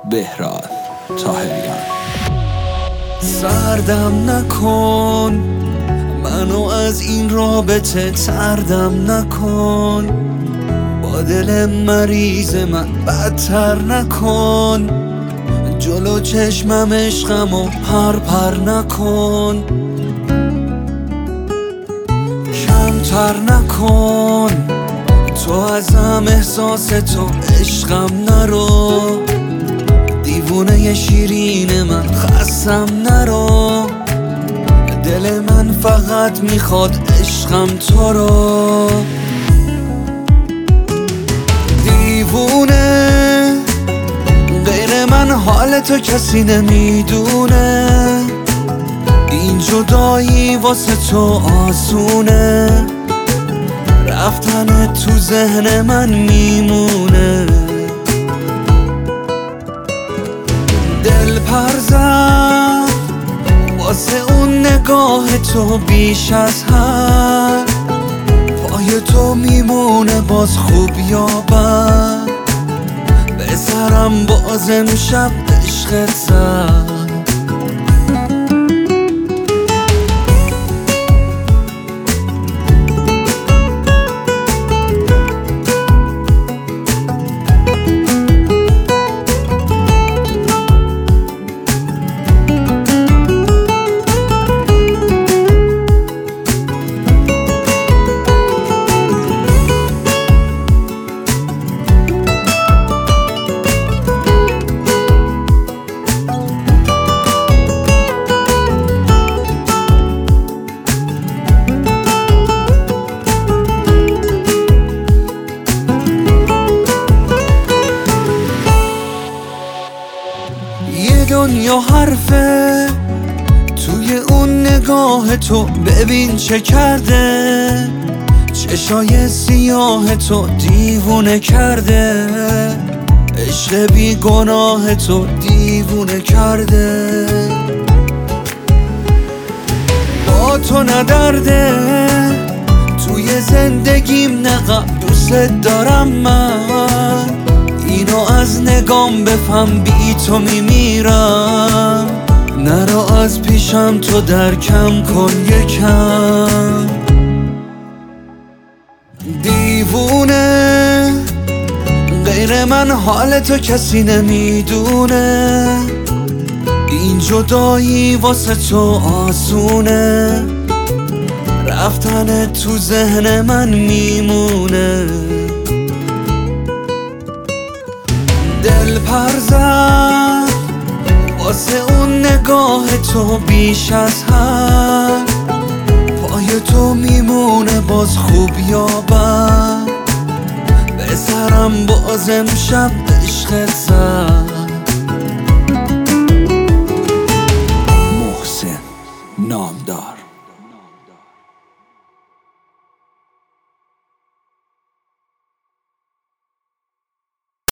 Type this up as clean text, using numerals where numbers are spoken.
بهراد طاهریان. سردم نکن منو از این رابطه، تردم نکن با دل مریض من بدتر نکن، جلو چشمم عشقمو پر نکن، کمتر نکن تو ازم احساس تو عشقم نرو، دیوونه شیرین من خستم نرو، دل من فقط میخواد عشقم تو رو. دیوونه غیر من حال تو کسی نمیدونه، این جدایی واسه تو آسونه، رفتن تو ذهن من میمونه، دل پر زد واسه اون نگاه تو بیش از هر، پای تو میمونه باز خوب یا بد، به سرم باز امشب عشقت زد. دنیا حرفه توی اون نگاه تو، ببین چه کرده، چشای سیاه تو دیوونه کرده، عشق بی گناه تو دیوونه کرده، با تو ندرده توی زندگیم نقب دوست دارم من، اینو از نگام بفهم بی تو میمیرم، نرو از پیشم تو درکم کن یکم. دیوونه غیر من حال تو کسی نمیدونه، این جدایی واسه تو آسونه، رفتن تو ذهن من میمونه، دل پر زد واسه اون نگاه تو بیش از هر، پای تو میمونه باز خوب یا بد، به سرم باز امشب عشقت زد. محسن نامدار.